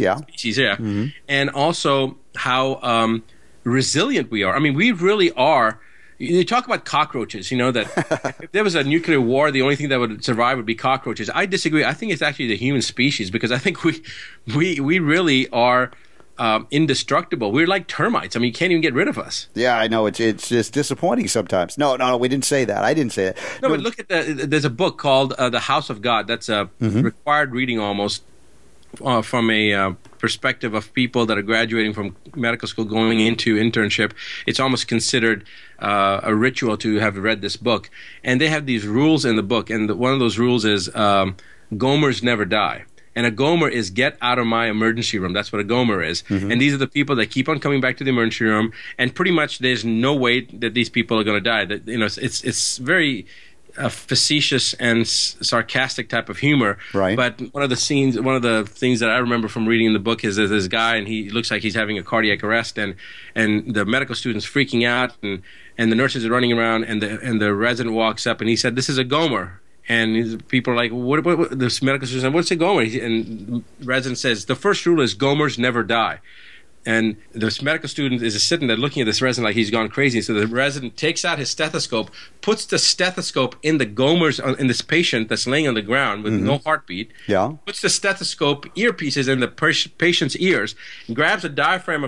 and also how resilient we are. I mean, we really are. You talk about cockroaches, that if there was a nuclear war, the only thing that would survive would be cockroaches. I disagree. I think it's actually the human species, because I think we really are indestructible. We're like termites. I mean, you can't even get rid of us. Yeah, I know. It's just disappointing sometimes. No, we didn't say that. I didn't say it. No, but look at there's a book called The House of God. That's a required reading almost from a perspective of people that are graduating from medical school going into internship. It's almost considered a ritual to have read this book. And they have these rules in the book, and one of those rules is Gomers never die. And a Gomer is get out of my emergency room. That's what a Gomer is. And these are the people that keep on coming back to the emergency room, and pretty much there's no way that these people are going to die. That it's very facetious and sarcastic type of humor. Right. But one of the things that I remember from reading in the book is there's this guy, and he looks like he's having a cardiac arrest, and the medical student's freaking out, and the nurses are running around, and the resident walks up, and he said, "This is a Gomer." And people are like, what this medical student said, "What's a Gomer?" And the resident says, "The first rule is Gomers never die." And this medical student is sitting there looking at this resident like he's gone crazy. So the resident takes out his stethoscope, puts the stethoscope in the Gomers, in this patient that's laying on the ground with no heartbeat, puts the stethoscope earpieces in the patient's ears, and grabs the diaphragm of the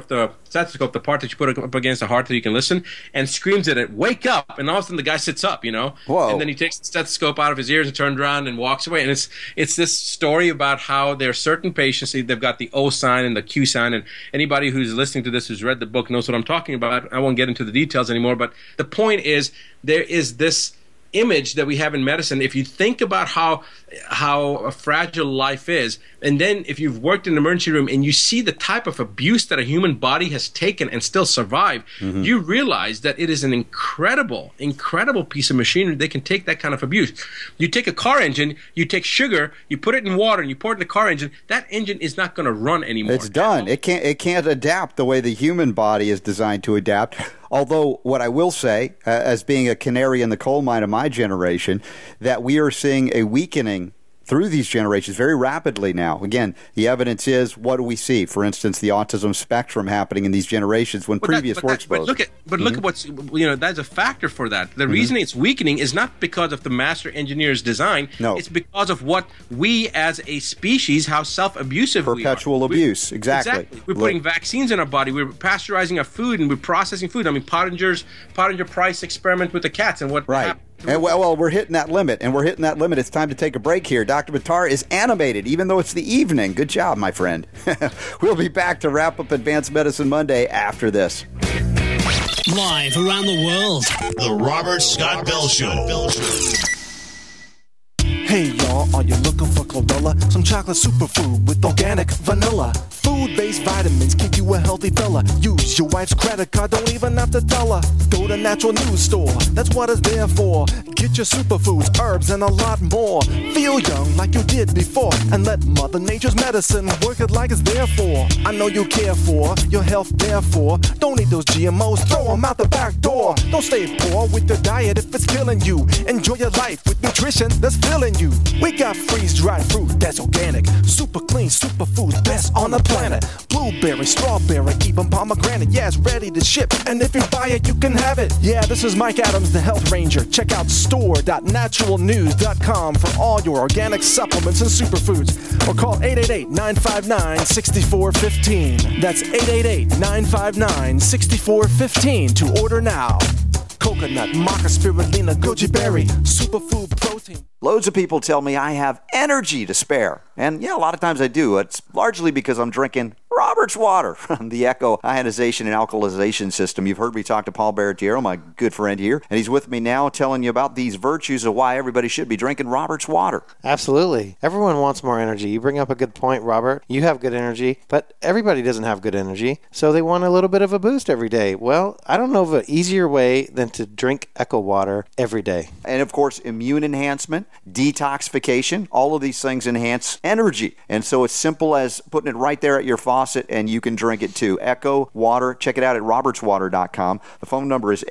stethoscope, the part that you put up against the heart so you can listen, and screams at it, "Wake up!" And all of a sudden the guy sits up, Whoa. And then he takes the stethoscope out of his ears and turns around and walks away. And it's this story about how there are certain patients, they've got the O sign and the Q sign, and anybody who's listening to this who's read the book knows what I'm talking about. I won't get into the details anymore, but the point is there is this image that we have in medicine. If you think about how fragile life is, and then if you've worked in an emergency room and you see the type of abuse that a human body has taken and still survived, you realize that it is an incredible piece of machinery. They can take that kind of abuse. You take a car engine, you take sugar, you put it in water, and you pour it in the car engine. That engine is not going to run anymore. It's done. It can't adapt the way the human body is designed to adapt. Although what I will say, as being a canary in the coal mine of my generation, that we are seeing a weakening through these generations very rapidly now. Again, the evidence is, what do we see? For instance, the autism spectrum happening in these generations when previous were exposed. But look at what's, that's a factor for that. The reason it's weakening is not because of the master engineer's design. No. It's because of what we as a species, how self-abusive we are. Perpetual abuse, exactly. We're putting vaccines in our body. We're pasteurizing our food and we're processing food. I mean, Pottinger Price experiment with the cats and what happened. And well, we're hitting that limit, It's time to take a break here. Dr. Buttar is animated, even though it's the evening. Good job, my friend. We'll be back to wrap up Advanced Medicine Monday after this. Live around the world, The Robert Scott Bell Show. Hey y'all, are you looking for chlorella? Some chocolate superfood with organic vanilla. Food-based vitamins keep you a healthy fella. Use your wife's credit card, don't even have to tell her. Go to Natural News Store, that's what it's there for. Get your superfoods, herbs, and a lot more. Feel young like you did before, and let Mother Nature's medicine work it like it's there for. I know you care for your health, therefore. Don't eat those GMOs, throw them out the back door. Don't stay poor with your diet if it's killing you. Enjoy your life with nutrition that's filling you. We got freeze-dried fruit that's organic, super clean, superfoods, best on the planet. Blueberry, strawberry, even pomegranate, yeah, it's ready to ship. And if you buy it, you can have it. Yeah, this is Mike Adams, the Health Ranger. Check out store.naturalnews.com for all your organic supplements and superfoods. Or call 888-959-6415. That's 888-959-6415 to order now. Coconut, maca, spirulina, goji berry, superfood protein. Loads of people tell me I have energy to spare. And yeah, a lot of times I do. It's largely because I'm drinking Robert's water from the Echo Ionization and Alkalization System. You've heard me talk to Paul Baratiero, my good friend here, and he's with me now telling you about these virtues of why everybody should be drinking Robert's water. Absolutely. Everyone wants more energy. You bring up a good point, Robert. You have good energy, but everybody doesn't have good energy, so they want a little bit of a boost every day. Well, I don't know of an easier way than to drink Echo water every day. And of course, immune enhancement, detoxification, all of these things enhance energy. And so it's simple as putting it right there at your faucet and you can drink it too. Echo Water. Check it out at robertswater.com. The phone number is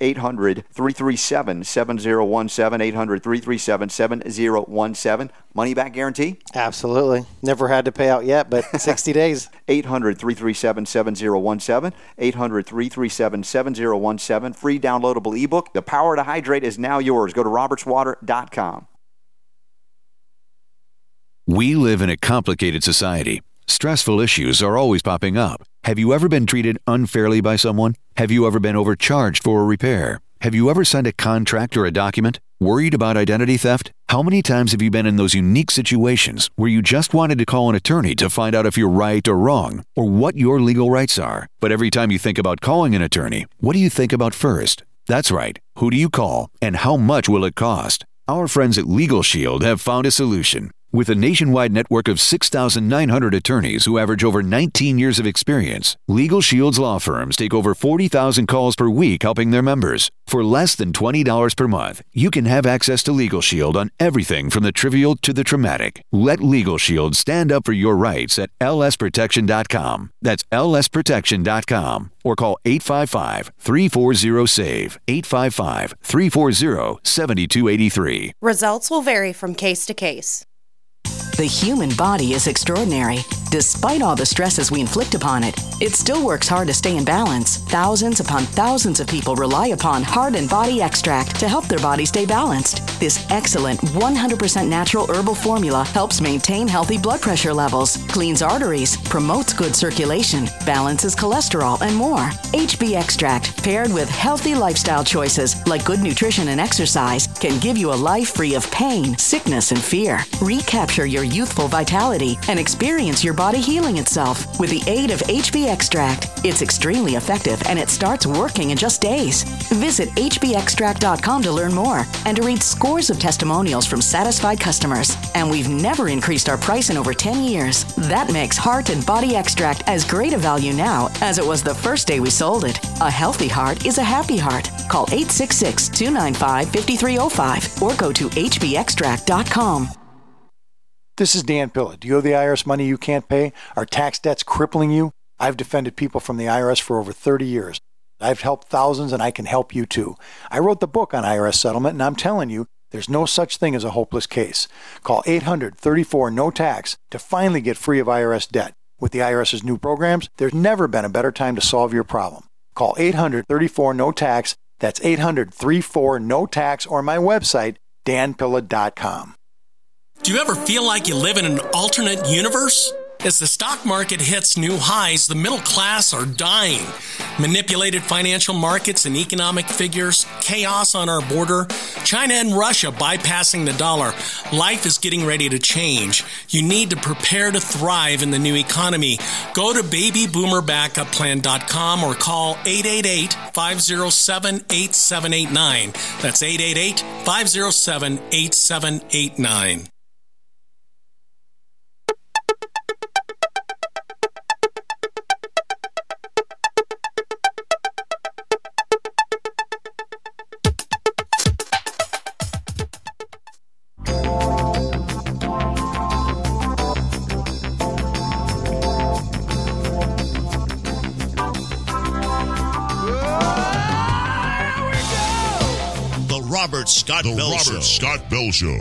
800-337-7017, 800-337-7017. Money back guarantee? Absolutely. Never had to pay out yet, but 60 days. 800-337-7017, 800-337-7017. Free downloadable ebook. The Power to Hydrate is now yours. Go to robertswater.com. We live in a complicated society. Stressful issues are always popping up. Have you ever been treated unfairly by someone? Have you ever been overcharged for a repair? Have you ever signed a contract or a document? Worried about identity theft? How many times have you been in those unique situations where you just wanted to call an attorney to find out if you're right or wrong, or what your legal rights are? But every time you think about calling an attorney, what do you think about first? That's right. Who do you call, and how much will it cost? Our friends at Legal Shield have found a solution. With a nationwide network of 6,900 attorneys who average over 19 years of experience, Legal Shield's law firms take over 40,000 calls per week helping their members. For less than $20 per month, you can have access to Legal Shield on everything from the trivial to the traumatic. Let Legal Shield stand up for your rights at lsprotection.com. That's lsprotection.com. Or call 855-340-SAVE, 855-340-7283. Results will vary from case to case. The human body is extraordinary, Despite all the stresses we inflict upon it, it still works hard to stay in balance. Thousands upon thousands of people rely upon Heart and Body Extract to help their body stay balanced. This excellent 100% natural herbal formula helps maintain healthy blood pressure levels, cleans arteries, promotes good circulation, balances cholesterol, and more. HB Extract, paired with healthy lifestyle choices like good nutrition and exercise, can give you a life free of pain, sickness, and fear. Recapture your youthful vitality and experience your body healing itself with the aid of HB Extract. It's extremely effective and it starts working in just days. Visit hbextract.com to learn more and to read scores of testimonials from satisfied customers. And we've never increased our price in over 10 years. That makes Heart and Body Extract as great a value now as it was the first day we sold it. A healthy heart is a happy heart. Call 866-295-5305 or go to hbextract.com. This is Dan Pilla. Do you owe the IRS money you can't pay? Are tax debts crippling you? I've defended people from the IRS for over 30 years. I've helped thousands, and I can help you too. I wrote the book on IRS settlement, and I'm telling you, there's no such thing as a hopeless case. Call 800-34-NO-TAX to finally get free of IRS debt. With the IRS's new programs, there's never been a better time to solve your problem. Call 800-34-NO-TAX. That's 800-34-NO-TAX, or my website, danpilla.com. Do you ever feel like you live in an alternate universe? As the stock market hits new highs, the middle class are dying. Manipulated financial markets and economic figures, chaos on our border, China and Russia bypassing the dollar. Life is getting ready to change. You need to prepare to thrive in the new economy. Go to babyboomerbackupplan.com or call 888-507-8789. That's 888-507-8789. Robert Scott Bell Show.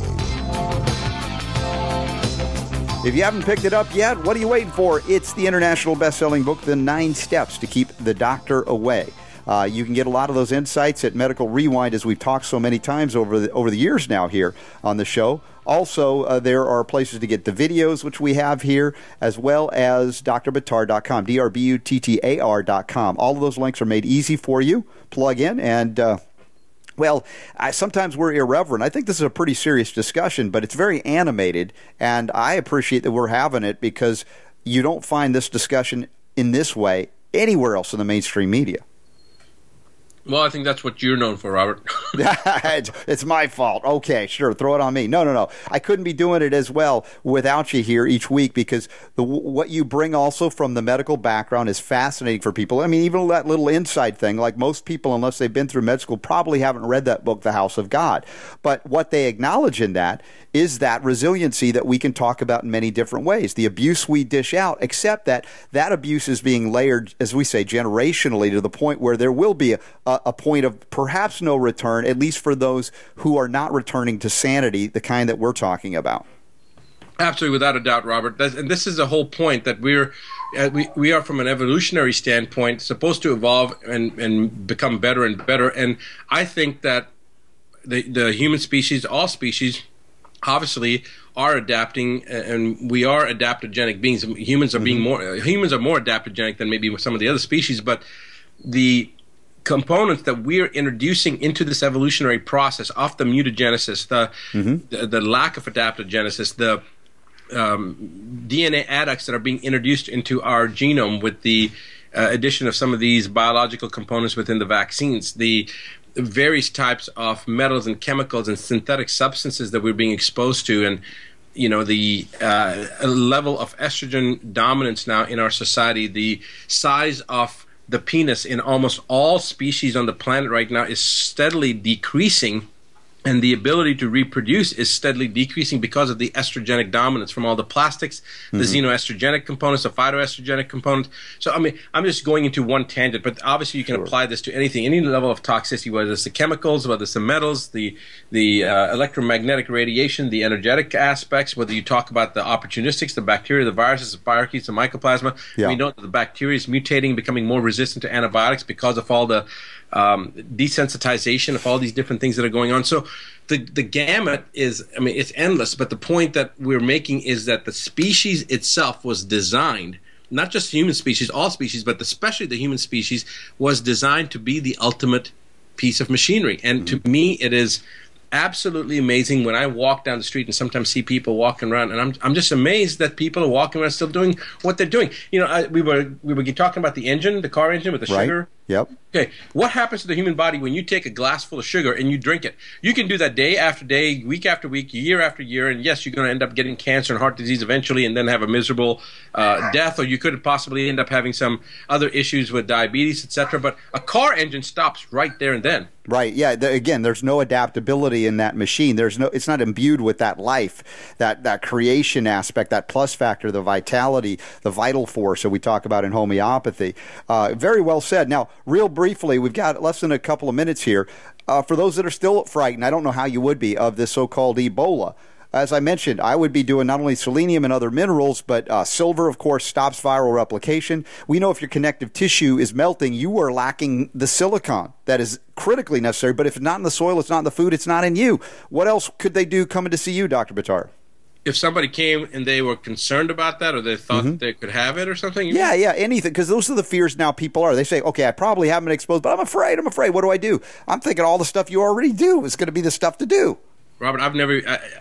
If you haven't picked it up yet, what are you waiting for? It's the international best-selling book, The 9 Steps to Keep the Doctor Away. You can get a lot of those insights at Medical Rewind, as we've talked so many times over the years now here on the show. Also, there are places to get the videos, which we have here, as well as drbuttar.com, drbuttar.com. All of those links are made easy for you. Plug in and... sometimes we're irreverent. I think this is a pretty serious discussion, but it's very animated, and I appreciate that we're having it because you don't find this discussion in this way anywhere else in the mainstream media. Well, I think that's what you're known for, Robert. It's my fault. Okay, sure, throw it on me. No. I couldn't be doing it as well without you here each week because what you bring also from the medical background is fascinating for people. I mean, even that little inside thing, like most people, unless they've been through med school, probably haven't read that book, The House of God. But what they acknowledge in that is that resiliency that we can talk about in many different ways. The abuse we dish out, except that abuse is being layered, as we say, generationally to the point where there will be a point of perhaps no return, at least for those who are not returning to sanity, the kind that we're talking about. Absolutely, without a doubt, Robert. And this is the whole point, that we are, from an evolutionary standpoint, supposed to evolve and become better and better. And I think that the human species, all species, obviously are adapting, and we are adaptogenic beings. Humans are more adaptogenic than maybe some of the other species, but the components that we're introducing into this evolutionary process of the mutagenesis, the lack of adaptogenesis, the DNA adducts that are being introduced into our genome with the addition of some of these biological components within the vaccines, the various types of metals and chemicals and synthetic substances that we're being exposed to, and the level of estrogen dominance now in our society, the size of the penis in almost all species on the planet right now is steadily decreasing and the ability to reproduce is steadily decreasing because of the estrogenic dominance from all the plastics, the xenoestrogenic components, the phytoestrogenic components. So, I mean, I'm just going into one tangent, but obviously you can apply this to anything, any level of toxicity, whether it's the chemicals, whether it's the metals, the electromagnetic radiation, the energetic aspects, whether you talk about the opportunistics, the bacteria, the viruses, the spirochetes, the mycoplasma. Yeah. We know that the bacteria is mutating, becoming more resistant to antibiotics because of all the desensitization of all these different things that are going on. So the gamut is, I mean, it's endless, but the point that we're making is that the species itself was designed, not just human species, all species, but especially the human species, was designed to be the ultimate piece of machinery. And to me, it is absolutely amazing when I walk down the street and sometimes see people walking around, and I'm just amazed that people are walking around still doing what they're doing. You know, we were talking about the engine, the car engine with the sugar. Yep. Okay, what happens to the human body when you take a glass full of sugar and you drink it? You can do that day after day, week after week, year after year, and yes, you're going to end up getting cancer and heart disease eventually and then have a miserable death, or you could possibly end up having some other issues with diabetes, etc. But a car engine stops right there and then. Right. Yeah. Again, there's no adaptability in that machine. It's not imbued with that life, that creation aspect, that plus factor, the vitality, the vital force that we talk about in homeopathy. Very well said. Now, real briefly, we've got less than a couple of minutes here. For those that are still frightened, I don't know how you would be, of this so-called Ebola. As I mentioned, I would be doing not only selenium and other minerals, but silver, of course, stops viral replication. We know if your connective tissue is melting, you are lacking the silicon that is critically necessary. But if it's not in the soil, it's not in the food, it's not in you. What else could they do coming to see you, Dr. Buttar? If somebody came and they were concerned about that, or they thought that they could have it or something? Yeah, anything. Because those are the fears now people are. They say, okay, I probably haven't been exposed, but I'm afraid. What do I do? I'm thinking all the stuff you already do is going to be the stuff to do. Robert, I've never...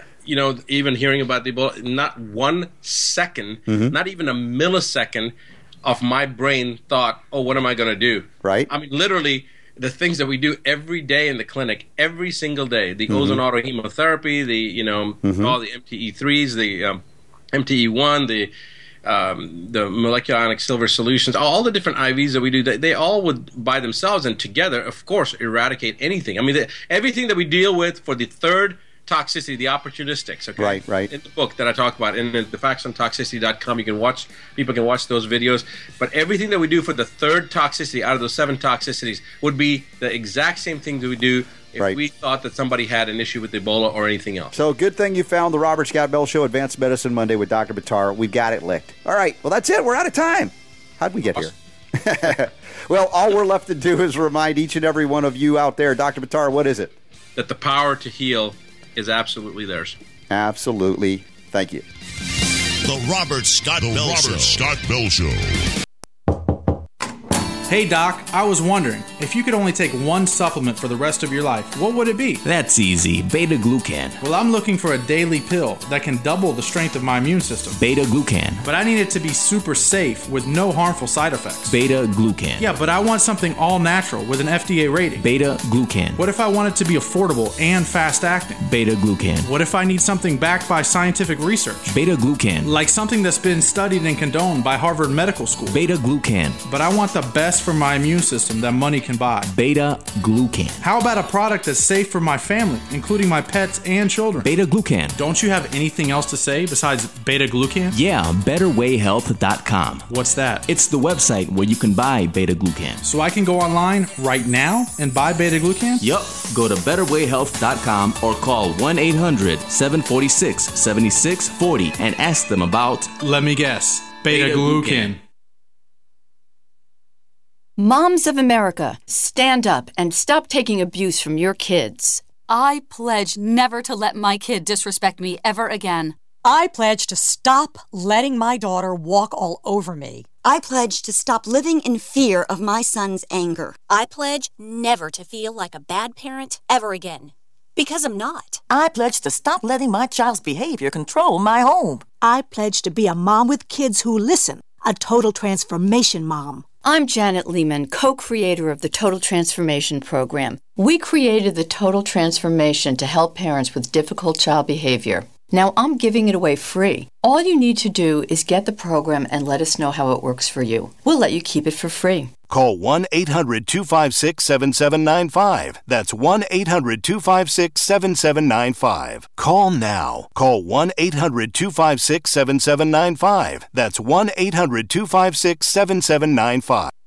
even hearing about the Ebola, not 1 second, not even a millisecond of my brain thought, oh, what am I going to do? Right. I mean, literally, the things that we do every day in the clinic, every single day, the ozone autohemotherapy, all the MTE3s, the MTE1, the molecular ionic silver solutions, all the different IVs that we do, they all would, by themselves and together, of course, eradicate anything. I mean, everything that we deal with for the third toxicity, the opportunistics, okay? Right. In the book that I talk about, in the factsontoxicity.com, people can watch those videos. But everything that we do for the third toxicity out of those 7 toxicities would be the exact same thing that we do if we thought that somebody had an issue with Ebola or anything else. So good thing you found the Robert Scott Bell Show, Advanced Medicine Monday with Dr. Buttar. We've got it licked. All right, well, that's it. We're out of time. How'd we get here? Well, all we're left to do is remind each and every one of you out there, Dr. Buttar, what is it? That the power to heal is absolutely theirs. Absolutely. Thank you. The Robert Scott Bell Show. Hey Doc, I was wondering, if you could only take one supplement for the rest of your life, what would it be? That's easy. Beta-glucan. Well, I'm looking for a daily pill that can double the strength of my immune system. Beta-glucan. But I need it to be super safe with no harmful side effects. Beta-glucan. Yeah, but I want something all natural with an FDA rating. Beta-glucan. What if I want it to be affordable and fast-acting? Beta-glucan. What if I need something backed by scientific research? Beta-glucan. Like something that's been studied and condoned by Harvard Medical School. Beta-glucan. But I want the best for my immune system that money can buy. Beta-glucan. How about a product that's safe for my family, including my pets and children? Beta-glucan. Don't you have anything else to say besides beta-glucan? Yeah, betterwayhealth.com. What's that? It's the website where you can buy beta-glucan. So I can go online right now and buy beta-glucan? Yup. Go to betterwayhealth.com or call 1-800-746-7640 and ask them about... Let me guess. Beta-glucan. Moms of America, stand up and stop taking abuse from your kids. I pledge never to let my kid disrespect me ever again. I pledge to stop letting my daughter walk all over me. I pledge to stop living in fear of my son's anger. I pledge never to feel like a bad parent ever again. Because I'm not. I pledge to stop letting my child's behavior control my home. I pledge to be a mom with kids who listen, a total transformation mom. I'm Janet Lehman, co-creator of the Total Transformation Program. We created the Total Transformation to help parents with difficult child behavior. Now I'm giving it away free. All you need to do is get the program and let us know how it works for you. We'll let you keep it for free. Call 1-800-256-7795. That's 1-800-256-7795. Call now. Call 1-800-256-7795. That's 1-800-256-7795.